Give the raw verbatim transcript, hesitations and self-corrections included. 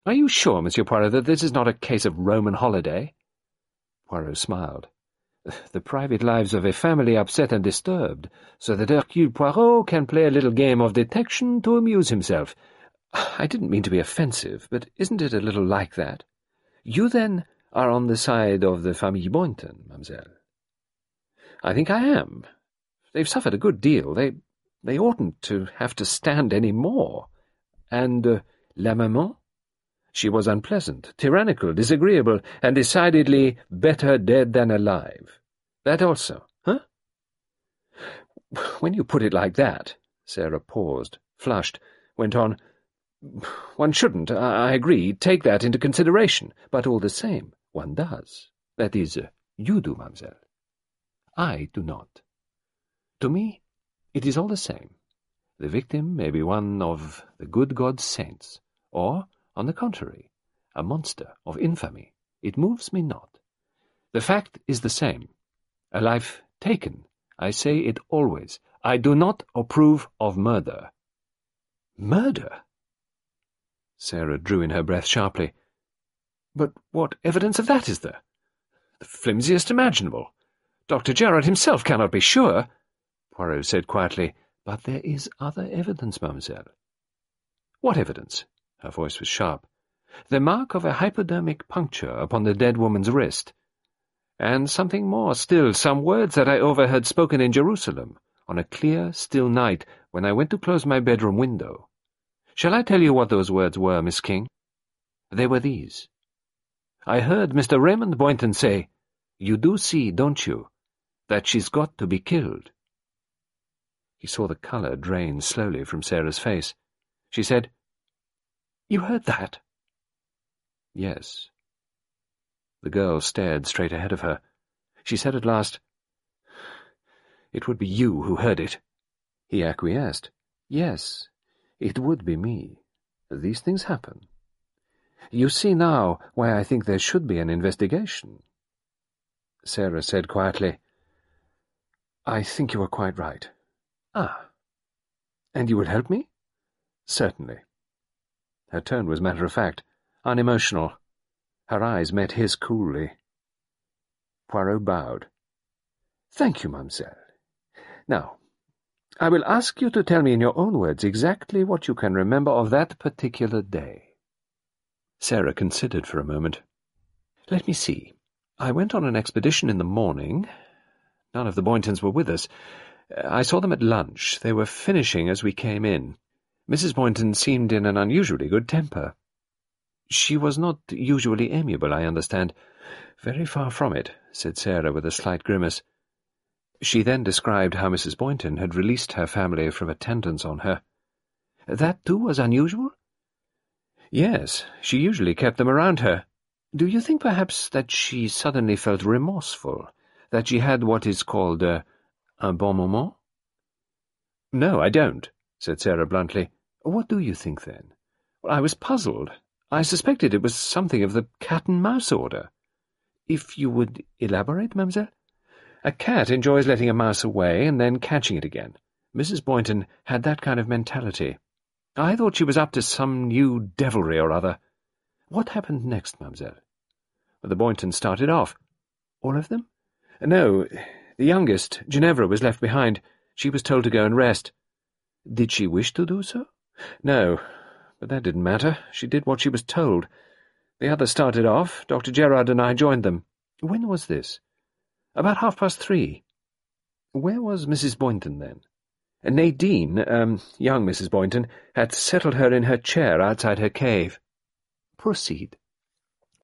Are you sure, Monsieur Poirot, that this is not a case of Roman holiday? Poirot smiled. The private lives of a family upset and disturbed, so that Hercule Poirot can play a little game of detection to amuse himself. I didn't mean to be offensive, but isn't it a little like that? You, then, are on the side of the famille Boynton, mademoiselle. I think I am. They've suffered a good deal. They they oughtn't to have to stand any more. And uh, la maman? She was unpleasant, tyrannical, disagreeable, and decidedly better dead than alive. That also, huh? When you put it like that, Sarah paused, flushed, went on, one shouldn't, I, I agree, take that into consideration, but all the same, one does. That is, uh, you do, mademoiselle. I do not. To me, it is all the same. The victim may be one of the good God's saints, or, on the contrary, a monster of infamy. It moves me not. The fact is the same. A life taken. I say it always. I do not approve of murder. Murder? Sarah drew in her breath sharply. But what evidence of that is there? The flimsiest imaginable. Doctor Gerard himself cannot be sure, Poirot said quietly. But there is other evidence, mademoiselle. What evidence? Her voice was sharp. The mark of a hypodermic puncture upon the dead woman's wrist. And something more still, some words that I overheard spoken in Jerusalem, on a clear, still night, when I went to close my bedroom window. Shall I tell you what those words were, Miss King? They were these. I heard Mister Raymond Boynton say, "You do see, don't you, that she's got to be killed." He saw the colour drain slowly from Sarah's face. She said, "You heard that?" "Yes." The girl stared straight ahead of her. She said at last, "It would be you who heard it." He acquiesced. "Yes, it would be me. These things happen. You see now why I think there should be an investigation." Sarah said quietly, "I think you are quite right." "Ah. And you will help me?" "Certainly." Her tone was matter-of-fact, unemotional. Her eyes met his coolly. Poirot bowed. "Thank you, mademoiselle. Now, I will ask you to tell me in your own words exactly what you can remember of that particular day." Sarah considered for a moment. "Let me see. I went on an expedition in the morning. None of the Boyntons were with us. I saw them at lunch. They were finishing as we came in. Missus Boynton seemed in an unusually good temper. She was not usually amiable, I understand." "Very far from it," said Sarah with a slight grimace. She then described how Missus Boynton had released her family from attendance on her. "That, too, was unusual?" "Yes, she usually kept them around her. Do you think, perhaps, that she suddenly felt remorseful, that she had what is called uh, un bon moment?" "No, I don't," said Sarah bluntly. "What do you think, then?" "Well, I was puzzled. I suspected it was something of the cat-and-mouse order." "If you would elaborate, mademoiselle?" "A cat enjoys letting a mouse away and then catching it again. Missus Boynton had that kind of mentality. I thought she was up to some new devilry or other." "What happened next, mademoiselle?" "Well, the Boyntons started off." "All of them?" "No, the youngest, Ginevra, was left behind. She was told to go and rest." "Did she wish to do so?" "No, but that didn't matter. She did what she was told. The others started off. Doctor Gerard and I joined them." "When was this?" "About half-past three." "Where was Missus Boynton, then?" "Nadine, um, young Missus Boynton, had settled her in her chair outside her cave." "Proceed."